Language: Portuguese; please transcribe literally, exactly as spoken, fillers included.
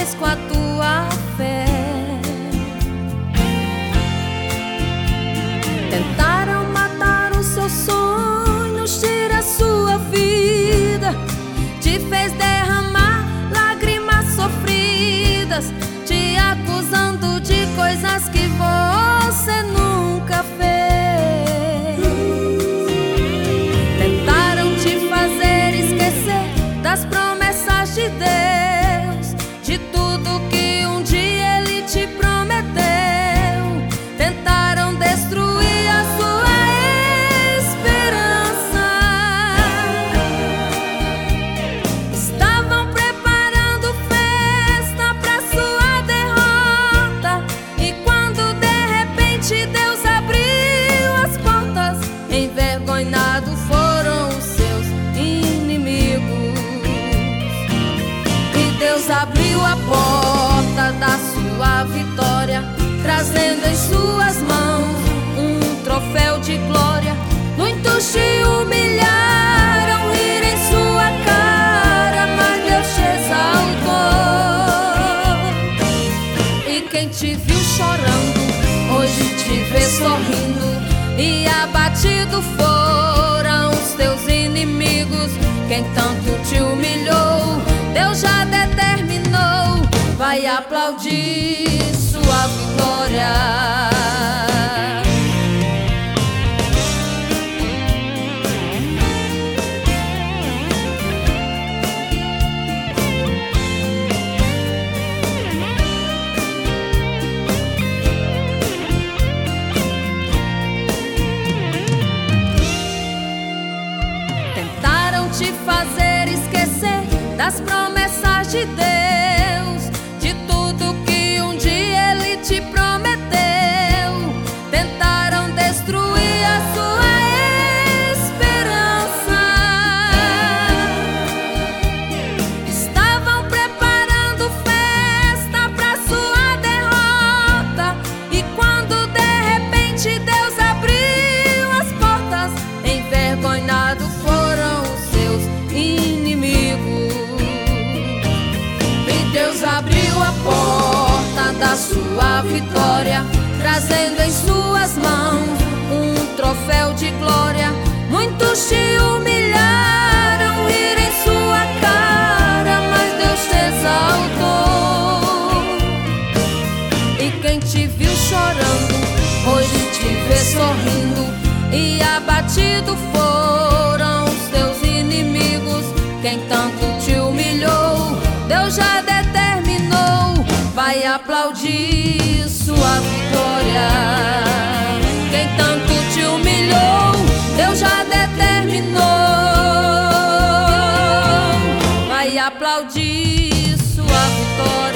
faz com a tua fé. Tentaram matar os seus sonhos, tirar sua vida, te fez derramar lágrimas sofridas, te acusando de coisas que você nunca fez. Tentaram te fazer esquecer das promessas de Deus, de tudo que um dia Ele te prometeu. Tentaram destruir a sua esperança. Estavam preparando festa para sua derrota, e quando de repente Deus abriu as portas, envergonhados foram os seus inimigos. E Deus abriu a porta da sua vitória, trazendo em suas mãos um troféu de glória. Muitos te humilharam, riram em sua cara, mas Deus te exaltou. E quem te viu chorando, hoje te vê sorrindo, e abatido foram os teus inimigos. Quem tanto te humilhou, Deus já determinou, vai aplaudir sua vitória. Tentaram te fazer esquecer das promessas de Deus, de tudo que um dia Ele te prometeu. Tentaram destruir a sua esperança. Estavam preparando festa para sua derrota, e quando de repente Deus abriu as portas, envergonhados foram os seus inimigos. E Deus abriu a porta da sua vitória, trazendo em suas mãos um troféu de glória. Muitos te humilharam, riram em sua cara, mas Deus te exaltou. E quem te viu chorando, hoje te vê sorrindo, e abatido foram os teus inimigos. Quem tanto te humilhou, Deus já determinou, vai aplaudir sua vitória. Quem tanto te humilhou, Deus já determinou, vai aplaudir sua vitória.